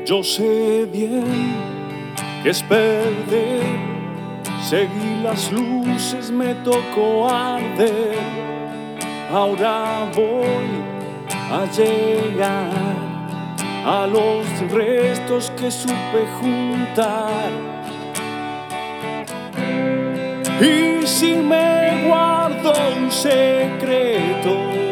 Yo sé bien que es perder, seguí las luces, me tocó arder. Ahora voy a llegar a los restos que supe juntar. Y si me guardo un secreto,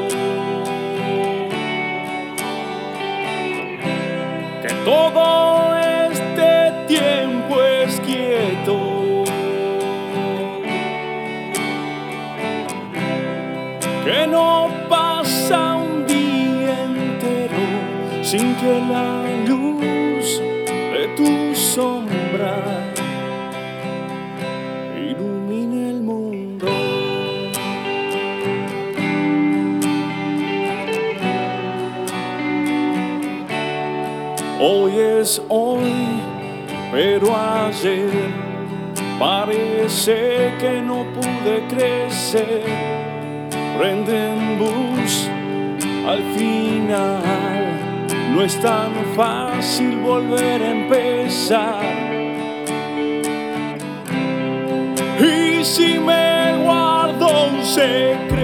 que todo este tiempo es quieto, que no pasa un día entero sin que la luz de tu sombra ilumine el mundo. Hoy es hoy, pero ayer parece que no pude crecer. Prenden luz al final, no es tan fácil volver a empezar. Y si me guardo un secreto,